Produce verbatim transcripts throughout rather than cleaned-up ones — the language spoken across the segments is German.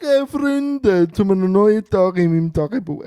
Morgen, Freunde, zu einem neuen Tag in meinem Tagebuch.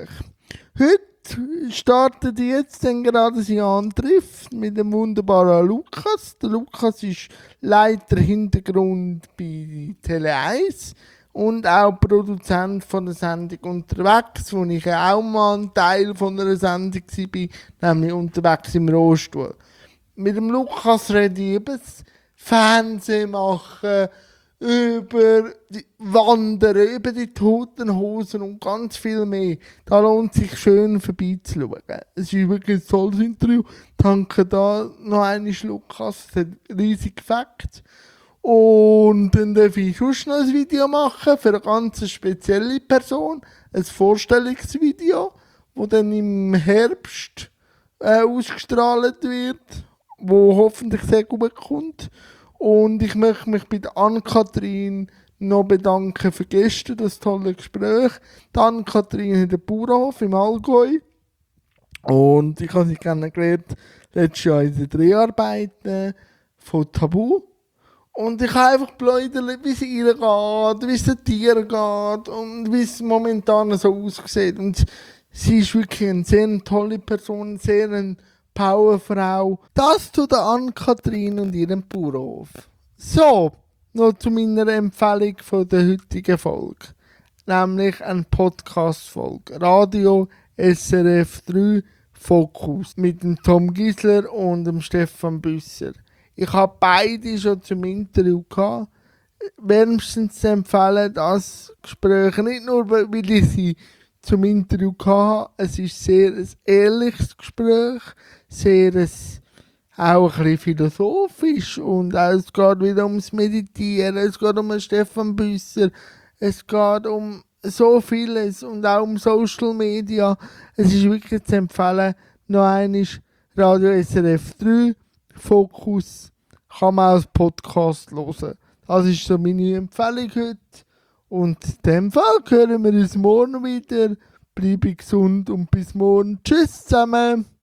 Heute startet jetzt dann gerade sein Antriff mit dem wunderbaren Lukas. Der Lukas ist Leiter Hintergrund bei Tele eins und auch Produzent von der Sendung «Unterwegs», wo ich auch mal ein Teil von einer Sendung war, nämlich «Unterwegs im Rollstuhl». Mit dem Lukas rede ich über das Fernsehen machen, über die Wandern, über die Toten Hosen und ganz viel mehr. Da lohnt sich schön vorbeizuschauen. Es ist wirklich ein tolles Interview. Danke da noch einmal, Lukas. Es hat riesig Fakt. Und dann darf ich sonst noch ein Video machen für eine ganz spezielle Person. Ein Vorstellungsvideo, das dann im Herbst äh, ausgestrahlt wird, wo hoffentlich sehr gut kommt. Und ich möchte mich bei der Ann-Kathrin noch bedanken für gestern, das tolle Gespräch. Die Ann-Kathrin hat einen Bauernhof im Allgäu. Und ich habe sie kennengelernt letztes Jahr in den Dreharbeiten von Tabu. Und ich habe einfach geplaudert, wie es ihr geht, wie es den Tieren geht und wie es momentan so aussieht. Und sie ist wirklich eine sehr tolle Person, sehr eine Powerfrau. Das zu der Ann-Kathrin und ihrem Bauernhof. So, noch zu meiner Empfehlung von der heutigen Folge. Nämlich eine Podcast-Folge. Radio S R F drei Fokus mit dem Tom Gisler und dem Stefan Büsser. Ich habe beide schon zum Interview gehabt. Wärmstens zu empfehlen, das Gespräch. Nicht nur, weil ich sie zum Interview hatte. Es ist sehr ein ehrliches Gespräch. Sehr ein, auch ein bisschen philosophisch. Und auch, es geht wieder ums Meditieren. Es geht um Stefan Büsser. Es geht um so vieles. Und auch um Social Media. Es ist wirklich zu empfehlen. Noch einmal Radio S R F drei. Fokus kann man als Podcast hören. Das ist so meine Empfehlung heute. Und in dem Fall hören wir uns morgen wieder. Bleibe gesund und bis morgen. Tschüss zusammen.